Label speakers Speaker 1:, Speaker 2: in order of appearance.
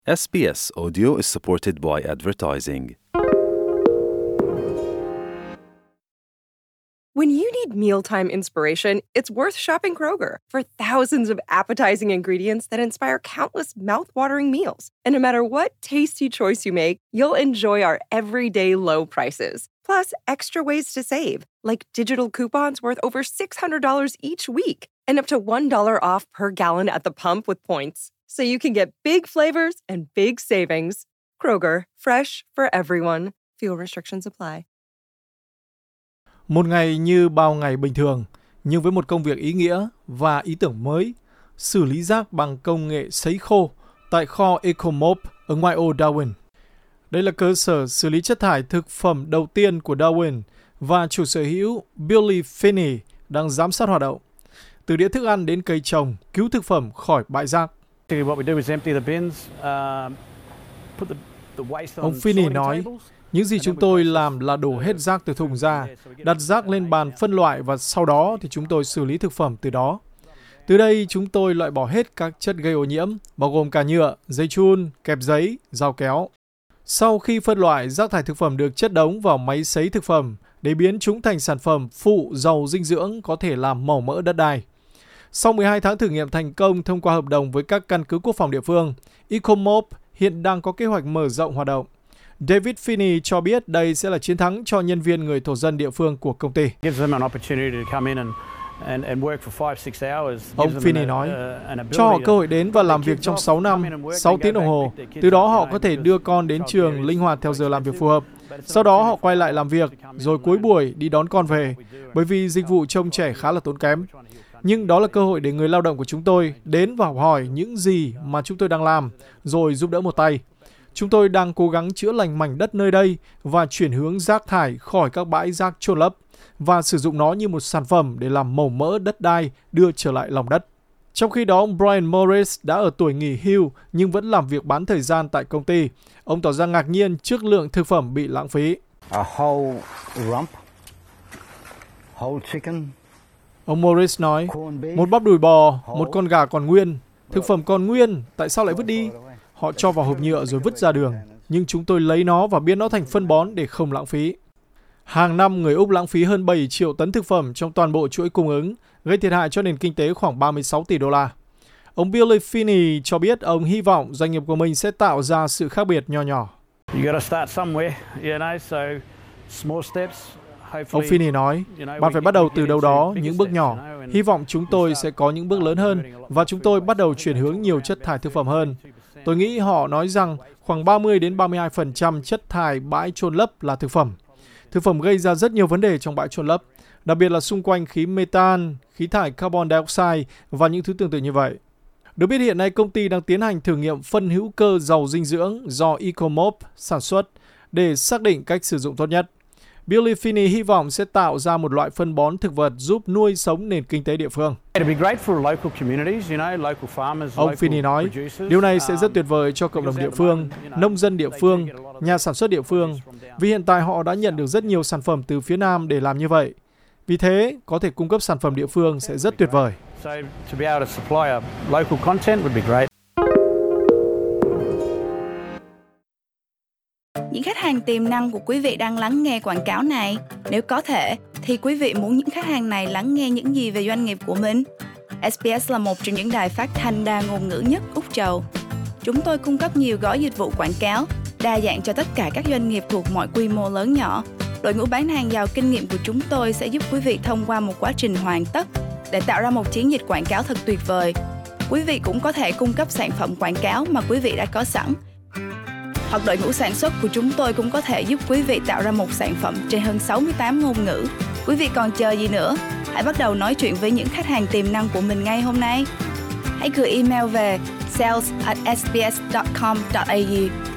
Speaker 1: SBS Audio is supported by advertising.
Speaker 2: When you need mealtime inspiration, it's worth shopping Kroger for thousands of appetizing ingredients that inspire countless mouth-watering meals. And no matter what tasty choice you make, you'll enjoy our everyday low prices. Plus, extra ways to save, like digital coupons worth over $600 each week and up to $1 off per gallon at the pump with points. So you can get big flavors and big savings. Kroger, fresh for everyone. Fuel restrictions apply.
Speaker 3: Một ngày như bao ngày bình thường, nhưng với một công việc ý nghĩa và ý tưởng mới, xử lý rác bằng công nghệ sấy khô tại kho Ecomop ở ngoại ô Darwin. Đây là cơ sở xử lý chất thải thực phẩm đầu tiên của Darwin và chủ sở hữu Billy Finney đang giám sát hoạt động. Từ đĩa thức ăn đến cây trồng, cứu thực phẩm khỏi bãi rác. Ông Finney nói, những gì chúng tôi làm là đổ hết rác từ thùng ra, đặt rác lên bàn phân loại và sau đó thì chúng tôi xử lý thực phẩm từ đó. Từ đây chúng tôi loại bỏ hết các chất gây ô nhiễm, bao gồm cả nhựa, giấy chun, kẹp giấy, dao kéo. Sau khi phân loại, rác thải thực phẩm được chất đống vào máy sấy thực phẩm để biến chúng thành sản phẩm phụ giàu dinh dưỡng có thể làm màu mỡ đất đai. Sau 12 tháng thử nghiệm thành công thông qua hợp đồng với các căn cứ quốc phòng địa phương, Ecomop hiện đang có kế hoạch mở rộng hoạt động. David Finney cho biết đây sẽ là chiến thắng cho nhân viên người thổ dân địa phương của công ty. Ông Finney nói, cho họ cơ hội đến và làm việc trong 6 năm, 6 tiếng đồng hồ. Từ đó họ có thể đưa con đến trường linh hoạt theo giờ làm việc phù hợp. Sau đó họ quay lại làm việc, rồi cuối buổi đi đón con về, bởi vì dịch vụ trông trẻ khá là tốn kém. Nhưng đó là cơ hội để người lao động của chúng tôi đến và học hỏi những gì mà chúng tôi đang làm, rồi giúp đỡ một tay. Chúng tôi đang cố gắng chữa lành mảnh đất nơi đây và chuyển hướng rác thải khỏi các bãi rác chôn lấp và sử dụng nó như một sản phẩm để làm màu mỡ đất đai đưa trở lại lòng đất. Trong khi đó, ông Brian Morris đã ở tuổi nghỉ hưu nhưng vẫn làm việc bán thời gian tại công ty. Ông tỏ ra ngạc nhiên trước lượng thực phẩm bị lãng phí. Ông Morris nói, một bắp đùi bò, một con gà còn nguyên, thực phẩm còn nguyên, tại sao lại vứt đi? Họ cho vào hộp nhựa rồi vứt ra đường, nhưng chúng tôi lấy nó và biến nó thành phân bón để không lãng phí. Hàng năm, người Úc lãng phí hơn 7 triệu tấn thực phẩm trong toàn bộ chuỗi cung ứng, gây thiệt hại cho nền kinh tế khoảng 36 tỷ đô la. Ông Billy Finney cho biết ông hy vọng doanh nghiệp của mình sẽ tạo ra sự khác biệt nho nhỏ. Ông Finney nói, bạn phải bắt đầu từ đâu đó, những bước nhỏ. Hy vọng chúng tôi sẽ có những bước lớn hơn và chúng tôi bắt đầu chuyển hướng nhiều chất thải thực phẩm hơn. Tôi nghĩ họ nói rằng khoảng 30 đến 32% chất thải bãi chôn lấp là thực phẩm. Thực phẩm gây ra rất nhiều vấn đề trong bãi chôn lấp, đặc biệt là xung quanh khí metan, khí thải carbon dioxide và những thứ tương tự như vậy. Được biết hiện nay công ty đang tiến hành thử nghiệm phân hữu cơ giàu dinh dưỡng do Ecomop sản xuất để xác định cách sử dụng tốt nhất. Billy Finney hy vọng sẽ tạo ra một loại phân bón thực vật giúp nuôi sống nền kinh tế địa phương. Ông Finney nói, điều này sẽ rất tuyệt vời cho cộng đồng địa phương, nông dân địa phương, nhà sản xuất địa phương, vì hiện tại họ đã nhận được rất nhiều sản phẩm từ phía Nam để làm như vậy. Vì thế, có thể cung cấp sản phẩm địa phương sẽ rất tuyệt vời.
Speaker 4: Những khách hàng tiềm năng của quý vị đang lắng nghe quảng cáo này. Nếu có thể, thì quý vị muốn những khách hàng này lắng nghe những gì về doanh nghiệp của mình? SBS là một trong những đài phát thanh đa ngôn ngữ nhất Úc Châu. Chúng tôi cung cấp nhiều gói dịch vụ quảng cáo, đa dạng cho tất cả các doanh nghiệp thuộc mọi quy mô lớn nhỏ. Đội ngũ bán hàng giàu kinh nghiệm của chúng tôi sẽ giúp quý vị thông qua một quá trình hoàn tất để tạo ra một chiến dịch quảng cáo thật tuyệt vời. Quý vị cũng có thể cung cấp sản phẩm quảng cáo mà quý vị đã có sẵn. Hoặc đội ngũ sản xuất của chúng tôi cũng có thể giúp quý vị tạo ra một sản phẩm trên hơn 68 ngôn ngữ. Quý vị còn chờ gì nữa? Hãy bắt đầu nói chuyện với những khách hàng tiềm năng của mình ngay hôm nay. Hãy gửi email về sales@sbs.com.au